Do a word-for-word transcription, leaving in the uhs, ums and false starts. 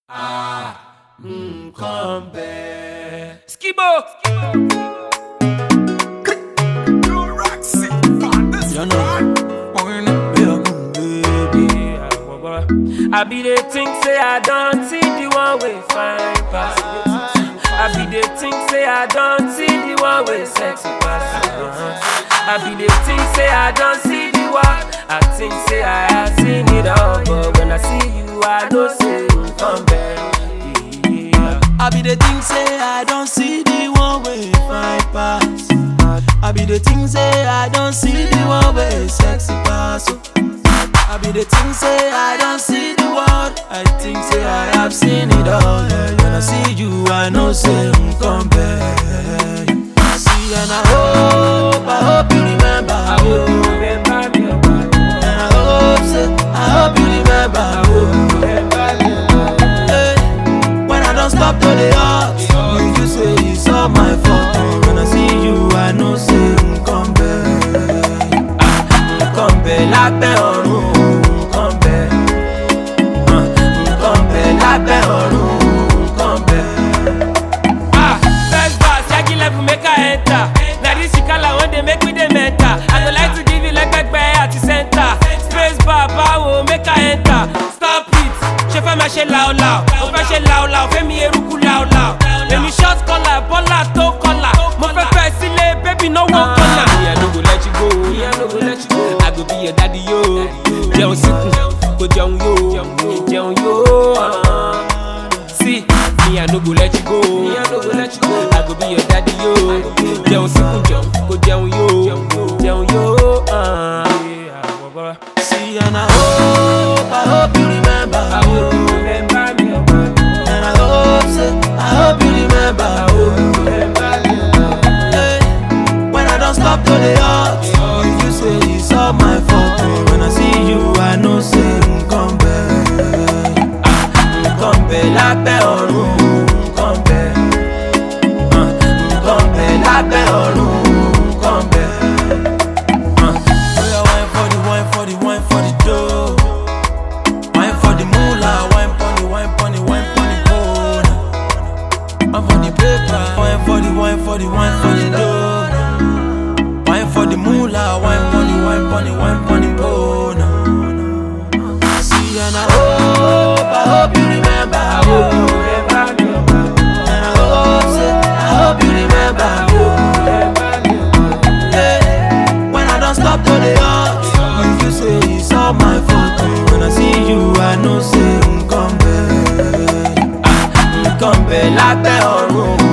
Ah, mm, come back. Skibo. You know, baby, I be the thing say I don't see the one way fine pass. I be the thing say I don't see the one way sexy pass. Uh-huh. I be the thing say I don't see the one. I think say I have seen it all, but when I see you, I know say you come back. Yeah. I be the thing say I don't see the one way fine pass. I be the thing say I don't see the one way sexy pass. I be the thing say I don't see the world. I think say I have seen it all. Yeah. When I see you, I know say you come back. See and I hope, I hope you remember. I hope you remember me. And I hope say, I hope you remember. I hope you remember me. Hey, when I don't stop to the heart, you, you say it's all my fault. When I see you, I know say you come back. Ah, come back like that on. Make me the mentor. I go like to give you like back by at the center. Space bar, power, make I enter. Stop it. Chef my shell loud loud. Over shell loud loud. Femi eruku loud loud. Let me short collar, bola to collar. Mo fe fe sile, baby no one collar. Me I no go let you go. Me I no go let you go. I go be your daddy yo. Jeun siku, go jeun yo, jeun yo. See, me I no go let you go. Me I no go let you go. I go be your daddy yo. Jeun siku jeun, go jeun yo. See and I hope, I hope you remember. I hope you remember me. And I hope, say, I hope you remember. I hope you remember me. Hey, when I don't stop to the heart, you, you say it's all my fault. When I see you, I know say you come back. Ah, come back like that on room. Come back. Uh, come back like that on room. Come back. Wine for the wine for the dough. Wine for the moolah, wine for the wine for the wine for the bone. See and I hope, I hope you remember. I hope you remember me. And I hope, say, I hope you remember. I hope you remember me. Hey, when I don't stop to the heart, you, you say it's all my fault. When I see you, I know say you come back. Ah, you come back like that on room.